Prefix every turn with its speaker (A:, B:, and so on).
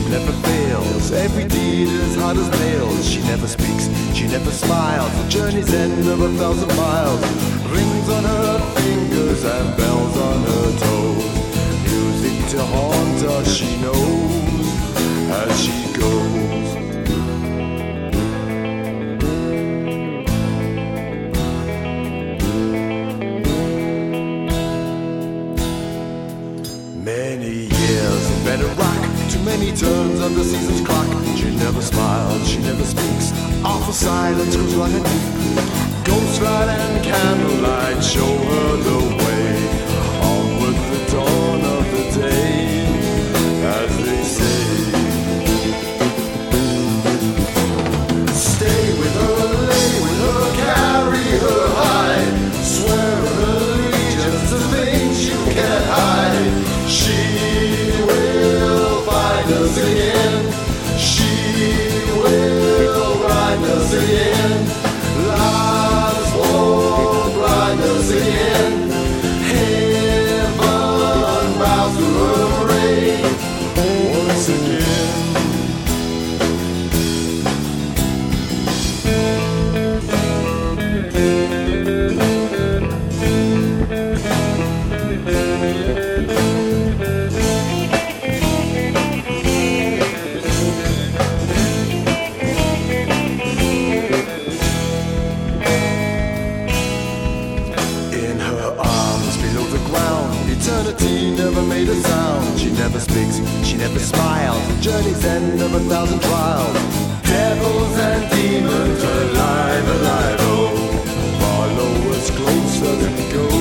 A: never fails. Every deed is hard as nails. She never speaks, she never smiles. The journey's end of 1,000 miles. Rings on her fingers and bells on her toes. Music to haunt her, she knows as she goes. Many years in bed and rock, too many turns on the season's clock. She never smiles, she never speaks. Awful silence goes running deep. Ghost light and candlelight show her the way. On with the dawn of the day, as they say. Stay with her, lay with her, carry her high. Swear an allegiance to things you can't hide. She will find us again. She will find us again. Lies won't blind us again. Heaven bows to her reign once again. Eternity never made a sound. She never speaks, she never smiles. The journey's end of 1,000 trials. Devils and demons, alive, alive, oh. Follow us closer than go.